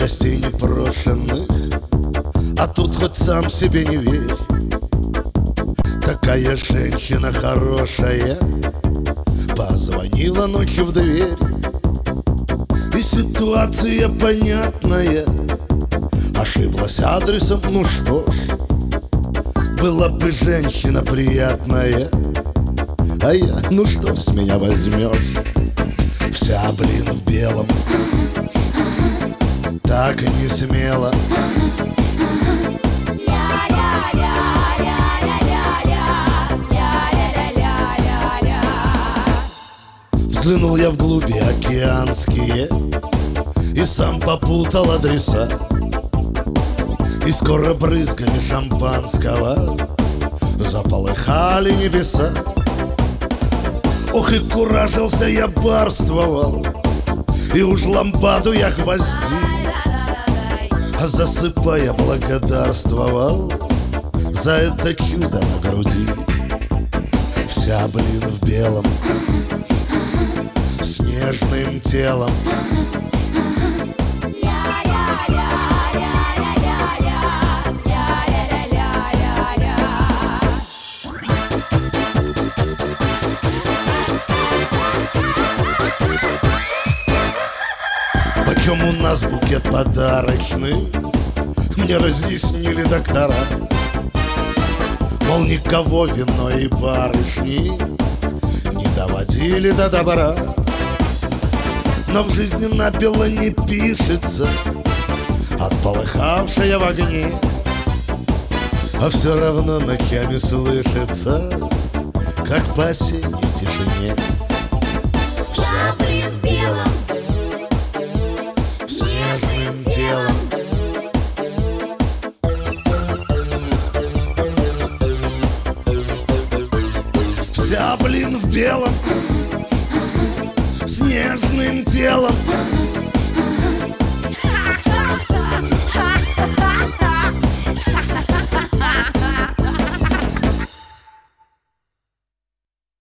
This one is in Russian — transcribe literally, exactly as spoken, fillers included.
гостей непрошенных, а тут хоть сам себе не верь. Такая женщина хорошая позвонила ночью в дверь. И ситуация понятная, ошиблась адресом, ну что ж, была бы женщина приятная, а я, ну что с меня возьмешь? Вся, блин, в белом, так и не смело. Взглянул я вглуби океанские и сам попутал адреса. И скоро брызгами шампанского заполыхали небеса. Ох, и куражился я, барствовал, и уж лампаду я гвоздил, а засыпая благодарствовал за это чудо на груди. Вся, блин, в белом, с нежным телом. Почем у нас букет подарочный, мне разъяснили доктора. Мол, никого вино и барышни не доводили до добра. Но в жизни набело не пишется отполыхавшая в огне, а все равно ночами слышится, как по осенней тишине. Вся, блин, в белом, с нежным телом. Вся, блин, в белом, с нежным телом.